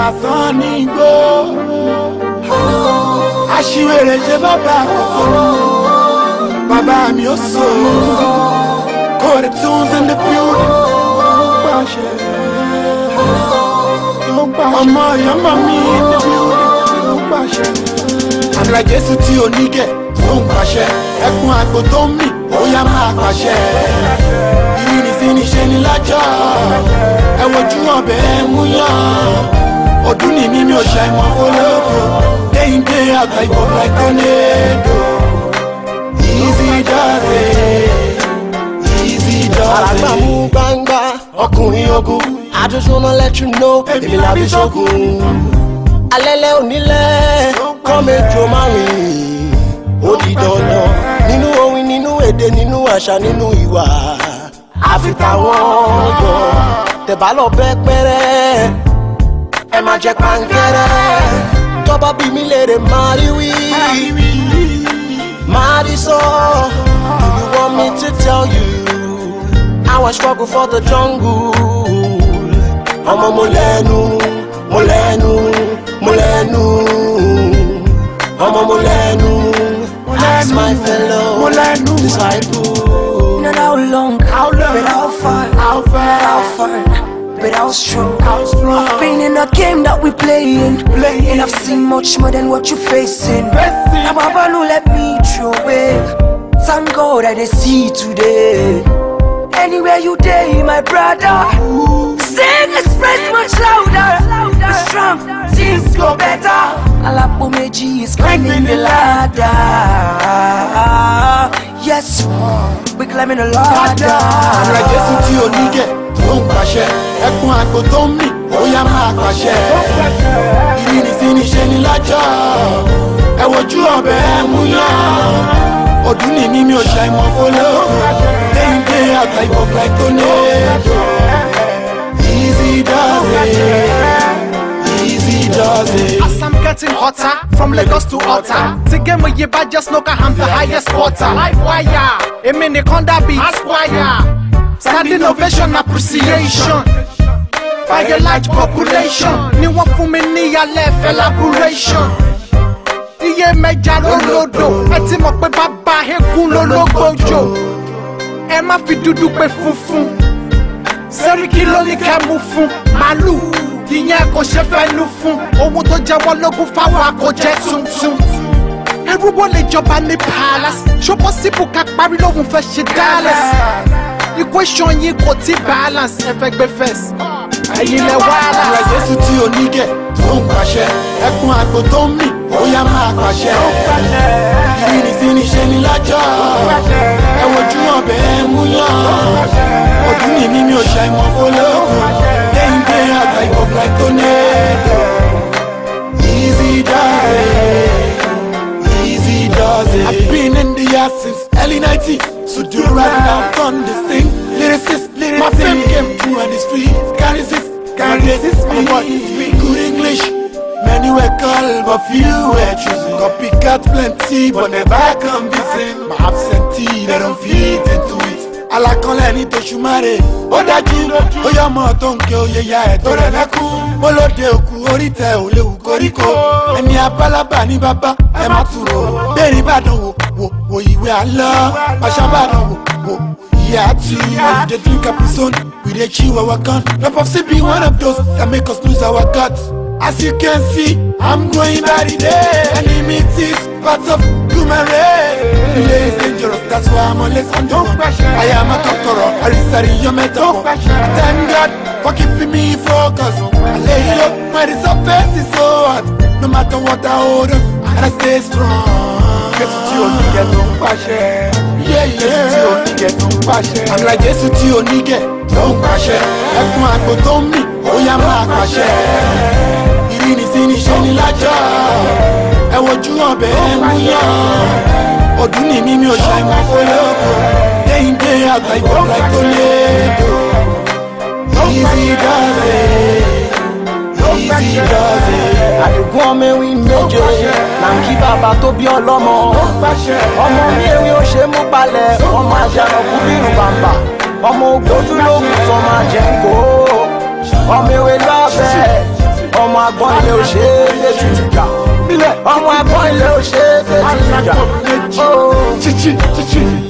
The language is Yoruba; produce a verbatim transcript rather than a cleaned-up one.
lásán ní igbó. Aṣiwèrè ṣe bàbá àkọ́kọ́. Bàbá mi ó sọ. Call the tunes in the building. Ọmọ ìyọ́mọ mi in the building. Àgbà Jésù tí ò ní gẹ̀ tó ń pàṣẹ. Ẹkùn àgbò tó ń mì ó yá máa pàṣẹ. Ìrìnsí ni ṣe ni lájọ́. Ẹ wojú ọbẹ̀ ẹ mú yán. Ọdún ni mímí ò ṣe àìmọ̀ fọlọ́kọ̀. Day in day out I go like tornado. Easy does it. Easy does it. Àràgbà mú gbangba ọkùnrin ogun. I just wanna let you know èmi la fi ṣogun. Alẹ́lẹ́ onílẹ̀ kọ́ méjò márùn-ún. Ó di dandan nínú orin nínú èdè nínú àṣà nínú ìwà. Àfi táwọn yọ tẹ̀bá lọ bẹ́ pẹ́rẹ́. Ẹ má jẹ́ pàǹkẹ́rẹ́. Tọ́ba bí mi lè rè máa rí wí. Máa rí sọ. Do you want me to tell you how I struggle for the jungle? Ọmọ mo lẹ́nu, mo lẹ́nu, mo lẹ́nu. Ọmọ mo lẹ́nu. Ask my fellow disciple. Not how long, how long, but how far, how far, how far. But how strong, how strong. I've been in a game that we playing, playing. And I've seen much more than what you're facing. Now Baba no let me throw away. Thank God that they see today. Anywhere you day, my brother. Sing, express much louder. Be strong, things go better. Alapo Meji is climbing the ladder. Yes, we climbing the ladder. Àgbà Jésù tí ò ní gẹ̀ tó ń pàṣẹ. Ẹkùn àgbò tó ń mì ó yá máa pàṣẹ. Ìrìnsí ni ṣe ni lájọ́. Ẹ wojú ọbẹ̀ ẹ mú yán. Ọdún ni mímí ò ṣe àìmọ̀ fọlọ́kọ̀. Day in day out I go like tornado. Easy does it. Easy does it. As I'm getting hotter, from Lagos to Otta. To get my yeba just look I'm the highest water. Life wire, a mini conda beat, Aspire. Standing ovation, appreciation. By a large population. Ni wọ́n fún mi ní alẹ́ elaboration. Iye mẹ́ja lólódò, ẹ ti mọ̀ pé bàbá eégún lólógbòjò. Ẹ má fi dúdú pé funfun. Sẹ́ríkì ló ní kẹ́ mú fún màálù. Ìyẹn kò ṣe fẹ́nu fún. Ohun tó jẹ́ wọ́n lógún fáwọn akọ̀jẹ́ tuntun. Ẹrú wo lè jọba ní palace? Ṣó possible ká parí lóhun fẹ́ ṣe Dallas? Equation yìí kò tí balance. Ẹ fẹ́ gbé first. Ẹ̀yin lẹ wàhálà. Àgbà Jésù tí ò ní gẹ̀ tó ń pàṣẹ. Ẹkùn àgbò tó ń mì ó yá máa pàṣẹ. Ìrìnsí ni ṣe ni lájọ́. Ẹ wojú ọbẹ̀ ẹ mú yán. Ọdún ni mímí ò ṣe àìmọ̀ fọlọ́kọ̀. Day in day out I go like tornado. Easy does it. Easy does it. I've been in the air since early nineties. So do right now, done this thing. Lyricist, lyricist. My fame came through on the street. Can't resist, can't resist me. What speak good English? Many were called, but few were choosing. Copycat plenty, but never come the same. My absentee, they don't fit into it. Alákànlẹ̀ ní Tòṣùmàrè, ó dájú, ó yọ ọmọ tó ń ké oyè ya ẹ̀ tó rẹ̀ lẹ́kún. Mo lóde òkú orí tẹ ò léwu koríko. Ẹni abálábà ní bàbá ẹ má turo. Bẹ́ẹ̀ni Ìbàdàn wò wò wò ìwé àlọ́. Pàṣẹ Ìbàdàn wò wò ìyá àti ìwà. We dey drink Caprisone, we dey chew our gun. Drop of C be one of those that make us lose our guts. As you can see, I'm going by the day. Enmities, part of human race. Delay is dangerous, that's why I'm always on the run. I am a conqueror, I restarted your metaphor. I thank God for keeping me focused. I lay low when the surface is so hot. No matter what I hold on, and I stay strong. Jésù tí ò ní gẹ̀ tó ń pàṣẹ. Jésù tí ò ní gẹ̀ tó ń pàṣẹ. Àgbà Jésù tí ò ní gẹ̀ tó ń pàṣẹ. Ẹkùn àgbò tó ń mì ó yá máa pàṣẹ. Ìrìnsí ni ṣe ni lájọ́. Ẹ wojú ọbẹ̀ ẹ mú yán. Ọdún ni mímí ò ṣe àìmọ̀ fọlọ́kọ̀. Day in day out I go like tornado. Easy does it. Easy does it. Àdìgún ọmọ ewì méje là ń kí bàbá tó bí ọlọ́mọ. Ọmọ mi ewì ó ṣe mú balẹ̀. Ọmọ àjànàkú bírù bàbà. Ọmọ ògbójú lóhùn sọmọ àjẹkó. Ọmọ ewé lábẹ́. Ọmọ àgbọn ilé ò ṣe é fèjì jà ọmọ àgbọn ilé ò ṣe é fèjì jà. Chichi, chichi.